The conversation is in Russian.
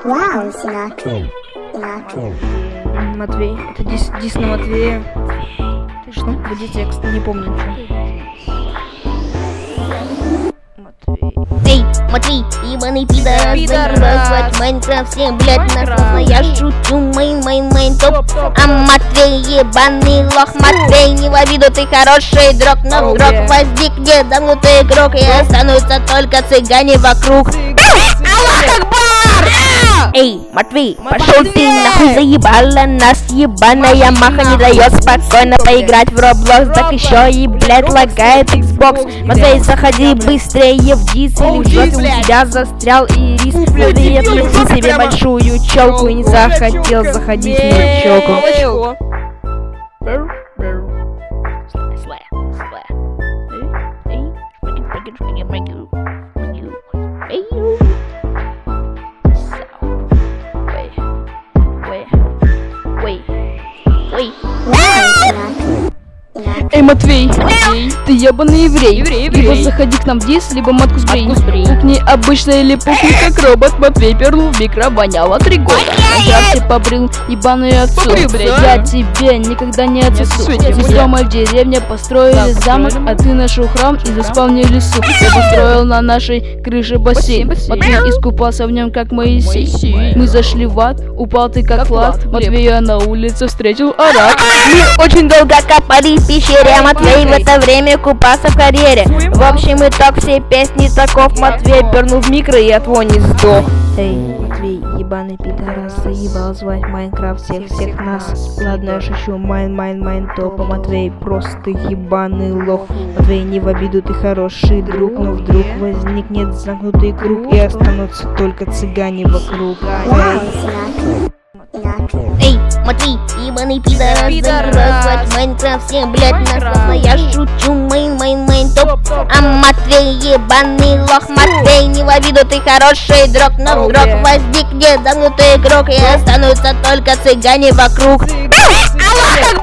Вау, Сина. Матвей, это дис на Матвея. Ты что? Где текст? Не помню ничего. Матвей. Эй, Матвей, ебаный пидор, назвать Майнкрафт всем, блять, нахуй. Я шучу, майн, топ. А Матвей, ебаный лох, Матвей, не в обиду, ты хороший друг. Но вдруг возникнет замкнутый игрок, и останутся только цыгане вокруг. Аллах Акбар! Эй, Матвей, пошел ты нахуй, заебала нас ебаная маха, не дает спокойно поиграть в Roblox, так еще и, блять, лагает Xbox. Матвей, заходи быстрее в дис, или в жопе у тебя застрял ирис. Матвей, отпусти себе большую челку и не захотел заходить в мою челку. Эй, Матвей, ты ебаный еврей. Либо заходи к нам в дис, либо матку сбрей. Пукни обычно или пукни как робот. Матвей пернул в микро, воняло 3 года. Майнкрафте побрил ебаную отцу. Я тебе никогда не отсосу. Мы с Ромой в деревне построили замок, а ты нашел храм и заспавнил лесу. Я построил на нашей крыше бассейн. Матвей искупался в нем как Моисей. Мы зашли в ад, упал ты как Влад. Матвея на улице встретил араб. Мы очень долго копали в пещере, а Матвей в это время купался в карьере. В общем, итог всей песни таков: Матвей пернул в микро и от вони сдох. Эй, Матвей, ебаный пидорас, заебал звать Майнкрафт всех нас. Ладно, я шучу, майн, топ. А Матвей просто ебаный лох. Матвей, не в обиду, ты хороший друг, но вдруг возникнет замкнутый круг, и останутся только цыгане вокруг. Вау, Сина. Эй, Матвей, ебаный пидорас, назвать Майнкрафт всем, блять, нахуй. Я шучу, майн, топ. А Матвей, ебаный лох, Матвей, не в обиду, ты хороший друг, но вдруг возникнет замкнутый круг, и останутся только цыгане вокруг. Аллах Акбар!